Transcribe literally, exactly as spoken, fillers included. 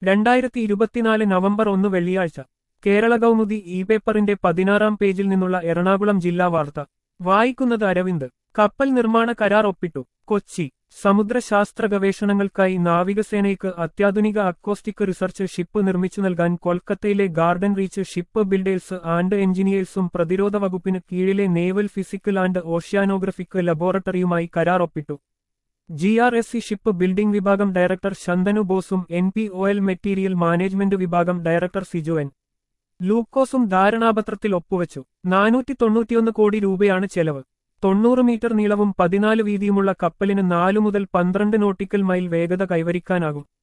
രണ്ടായിരത്തി ഇരുപത്തിനാല് നവംബർ ഒന്ന് വെള്ളിയാഴ്ച കേരള കൗമുദി ഇ പേപ്പറിന്റെ പതിനാറാം പേജിൽ നിന്നുള്ള എറണാകുളം ജില്ലാ വാർത്ത വായിക്കുന്നത് അരവിന്ദ്. കപ്പൽ നിർമ്മാണ കരാർ ഒപ്പിട്ടു. കൊച്ചി. സമുദ്രശാസ്ത്ര ഗവേഷണങ്ങൾക്കായി നാവികസേനയ്ക്ക് അത്യാധുനിക അക്വോസ്റ്റിക് റിസർച്ച് ഷിപ്പ് നിർമ്മിച്ചു നൽകാൻ കൊൽക്കത്തയിലെ garden reach ship builders and എഞ്ചിനീയേഴ്സും പ്രതിരോധ വകുപ്പിന് കീഴിലെ നേവൽ ഫിസിക്കൽ ആൻഡ് ഓഷ്യാനോഗ്രഫിക് ലബോറട്ടറിയുമായി കരാർ ഒപ്പിട്ടു. G R S C ship building വിഭാഗം ഡയറക്ടർ ശന്തനു ബോസും N P O L material management വിഭാഗം ഡയറക്ടർ സിജോ എൻ ലൂക്കോസും ധാരണാപത്രത്തിൽ ഒപ്പുവച്ചു. നാനൂറ്റി തൊണ്ണൂറ്റിയൊന്ന് കോടി രൂപയാണ് ചെലവ്. തൊണ്ണൂറ് മീറ്റർ നീളവും പതിനാല് വീതിയുമുള്ള കപ്പലിന് നാലു മുതൽ പന്ത്രണ്ട് നോട്ടിക്കൽ മൈൽ വേഗത കൈവരിക്കാനാകും.